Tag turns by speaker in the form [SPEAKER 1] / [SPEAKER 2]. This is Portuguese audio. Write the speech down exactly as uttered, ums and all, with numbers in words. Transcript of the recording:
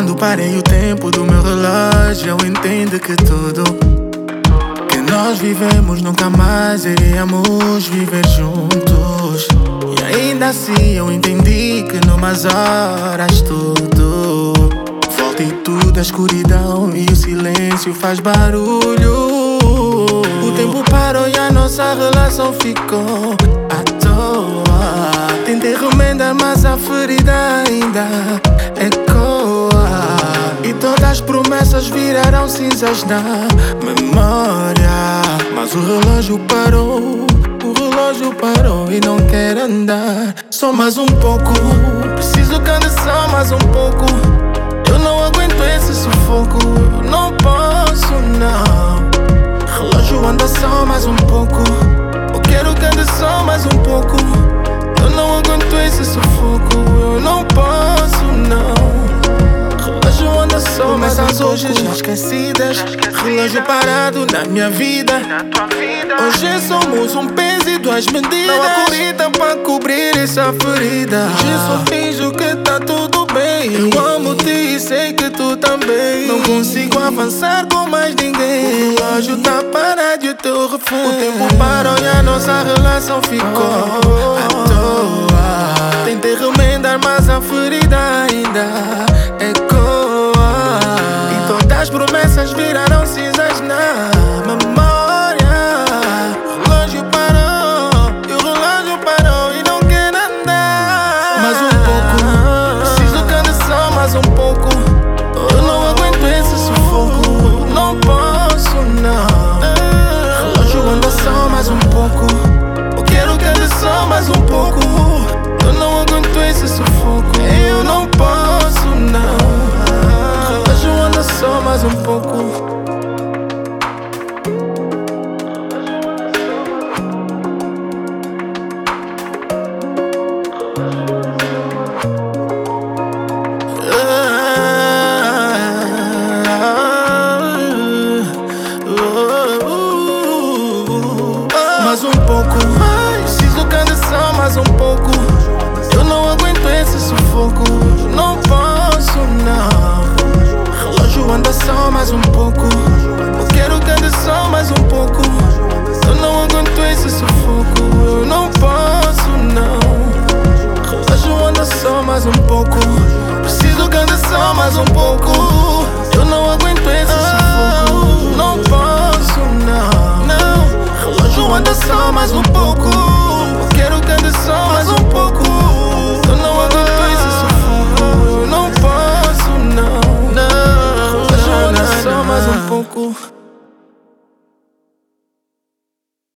[SPEAKER 1] Quando parei o tempo do meu relógio, eu entendo que tudo que nós vivemos nunca mais iríamos viver juntos. E ainda assim eu entendi que numas horas tudo volta e tudo é escuridão e o silêncio faz barulho. O tempo parou e a nossa relação ficou à toa. Tentei remendar, mas a ferida ainda ecoa. E todas as promessas viraram cinzas na memória. Mas o relógio parou, o relógio parou e não quer andar. Só mais um pouco, preciso que ande só mais um pouco. Eu não aguento esse sufoco, eu não posso não. Relógio anda só mais um pouco, eu quero que ande só mais um pouco. Eu não aguento esse sufoco, eu não posso não. Relógio anda só mais um pouco. Hoje já esquecidas, relógio parado na minha vida. Hoje somos um peso e duas medidas. Não há corrida pra cobrir essa ferida. Hoje só finjo que tá tudo bem. Eu amo-te e sei que tu também. Não consigo avançar com mais ninguém. O relógio tá parado e o teu refém. O tempo parou e a nossa relação ficou à toa. Tentei remendar, mas a ferida ainda ecoa. E todas as promessas viraram cinzas na memória. O relógio parou e o relógio parou e não quer andar. Mais um pouco, preciso que ande só mais um pouco. Eu não aguento esse sufoco, não posso não. Relógio anda só mais um pouco, eu quero que ande só mais um pouco. Eu não aguento esse sufoco, eu não posso não. Relógio anda só mais um pouco. Mais um pouco, preciso que ande só mais um pouco. Eu não aguento esse sufoco, não posso não. Relógio anda só mais um pouco, eu quero que ande só mais um pouco. Eu não aguento esse sufoco, eu não posso não. Relógio anda só mais um pouco, preciso que ande só mais um pouco. Eu não aguento esse sufoco, não posso não. Não, relógio anda só mais um pouco, eu quero que ande só mais um pouco. Eu não aguento esse sufoco, eu não posso não. Não, relógio anda só mais um pouco.